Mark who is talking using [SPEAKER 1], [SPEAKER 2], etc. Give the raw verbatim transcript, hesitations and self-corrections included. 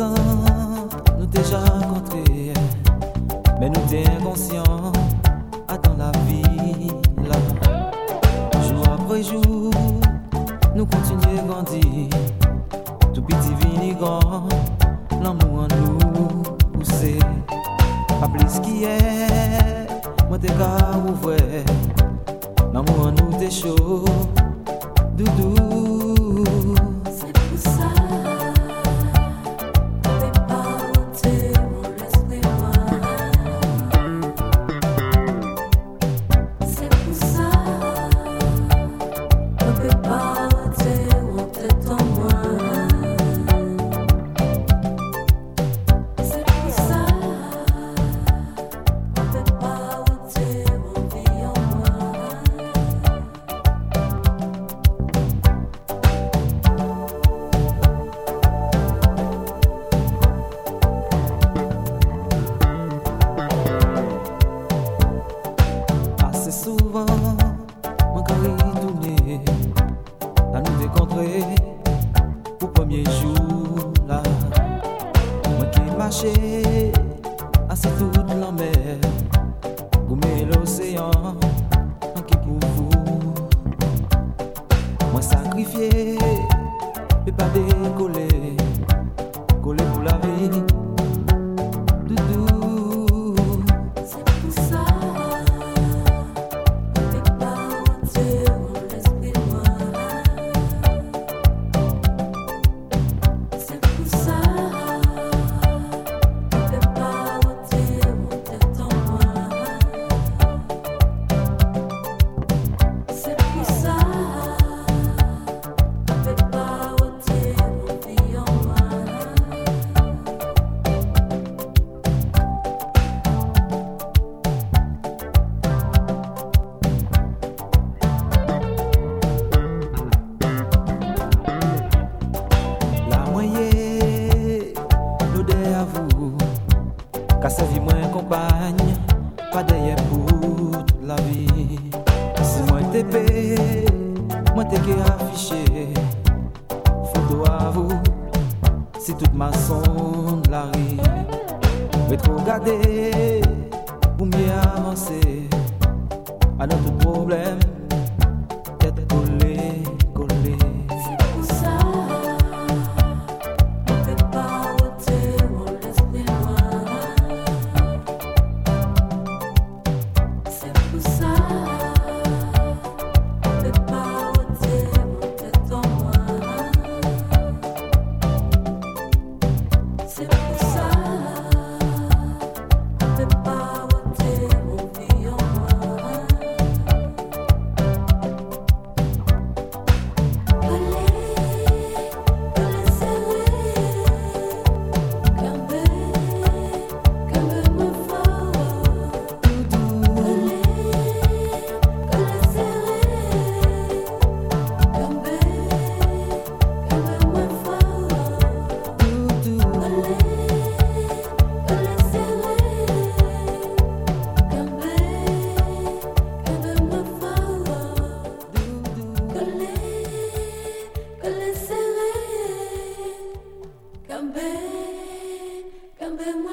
[SPEAKER 1] temps, nous déjà rencontrés, mais nous t'es inconscients. Attends la vie là, jour après jour, nous continuons à grandir. Tout petit vini grand, l'amour en nous poussé. Pas plus qui est, moi t'es qu'à ouvrir. L'amour en nous t'es chaud, doudou.
[SPEAKER 2] C'est pour ça.
[SPEAKER 1] Souvent, mon cœur est tourné à nous décontrer au premier jour là. Moi qui marché assez toute la mer, goumé l'océan, qui pour vous. Moi sacrifié, mais pas décoller, coller pour la vie. Doudou,
[SPEAKER 2] c'est pour ça.
[SPEAKER 1] Car sa vie moi compagne, pas derrière pour toute la vie. Si moi t'es payé, moi t'es qu'à afficher. Photo à vous, si toute ma sonde la rie. Mais trop garder, pour mieux avancer. À notre problème, tête collée, collée.
[SPEAKER 2] C'est pour ça. Cambe, cambe,